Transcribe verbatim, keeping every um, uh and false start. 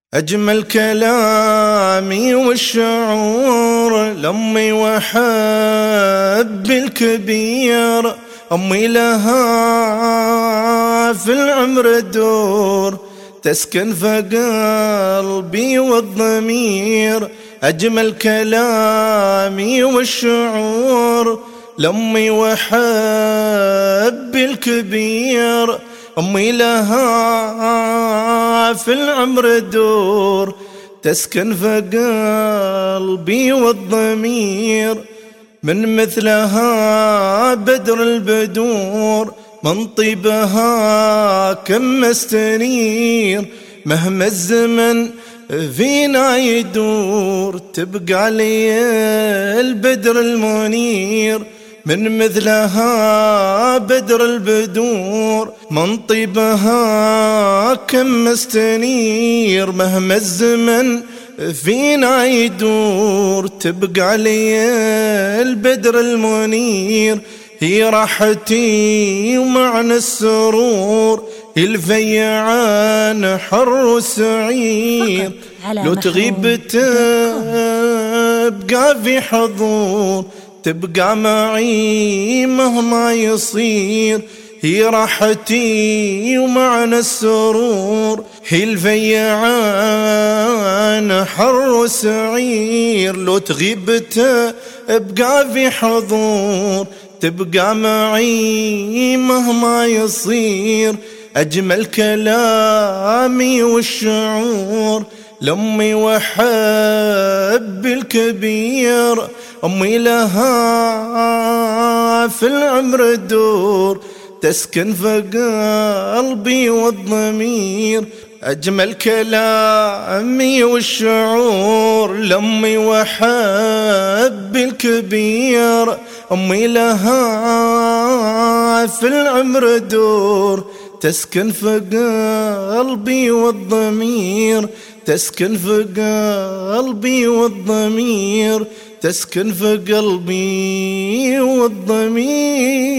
أجمل كلامي والشعور لأمي وحب الكبير. أمي لها في العمر دور تسكن في قلبي والضمير. أجمل كلامي والشعور لأمي وحب الكبير. أمي لها في العمر دور تسكن في قلبي والضمير. من مثلها بدر البدور من طيبها كم استنير. مهما الزمن فينا يدور تبقى لي البدر المنير. من مثلها بدر البدور من طيبها كم استنير. مهما الزمن فينا يدور تبقى لي البدر المنير. هي راحتي ومعنى السرور الفيعان حر وسعير. لو تغيب تبقى في حضور تبقى معي مهما يصير. هي راحتي ومعنى السرور هي الفيعان حر وسعير. لو تغيب تبقى في حضور تبقى معي مهما يصير. أجمل كلامي والشعور لأمي وحب الكبير. أمي لها في العمر دور تسكن في قلبي والضمير. أجمل كلامي والشعور لأمي وحب الكبير. أمي لها في العمر دور تسكن في قلبي والضمير. تسكن في قلبي والضمير. تسكن في قلبي والضمير.